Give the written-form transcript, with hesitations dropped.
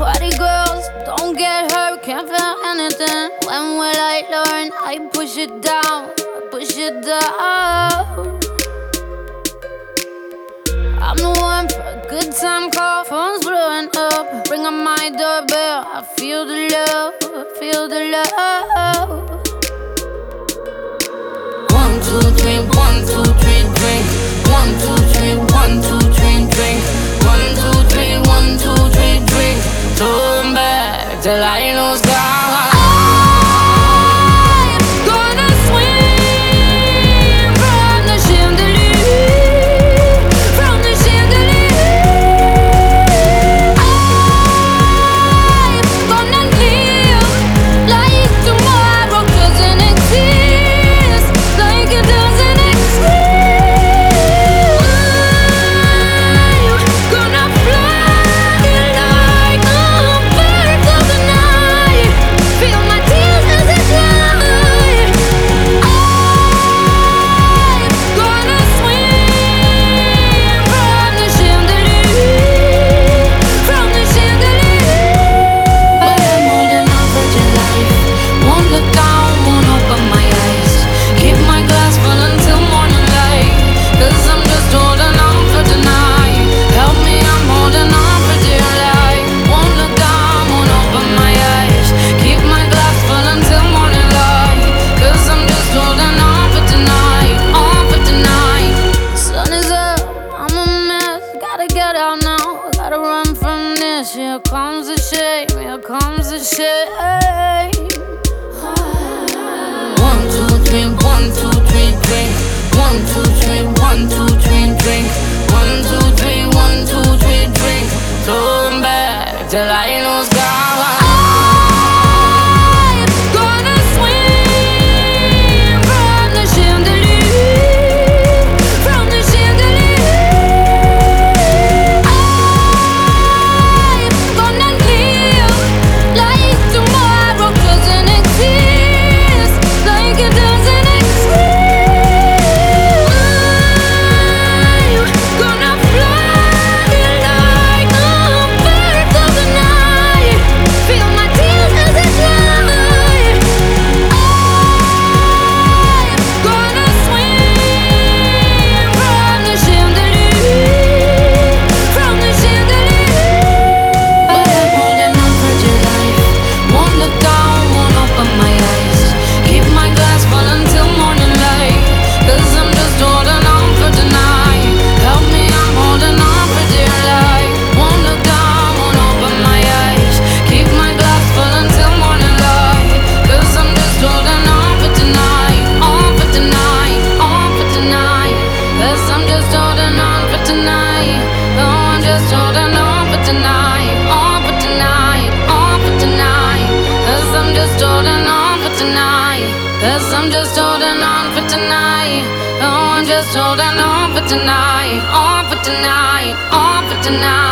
Party girls, don't get hurt, can't feel anything. When will I learn? I push it down, push it down. I'm the one for a good time call, phone's blowing up. Ring on my doorbell, I feel the love, I feel the love. 1, 2, 3, 1, 2, 3, drink. 1, 2, 3, 1, 2, 3, drink. 1, 2, 3, 1, 2, 3, drink. Turn back till I lose God. Here comes the shame, here comes the shame. 1, 2, 3, 1, 2, 3, drink. 1, 2, 3, 1, 2, 3, drink. 1, 2, 3, 1, 2, 3, drink. Turn back till I lose God. Cause I'm just holding on for tonight. Oh, I'm just holding on for tonight. On for tonight. On for tonight.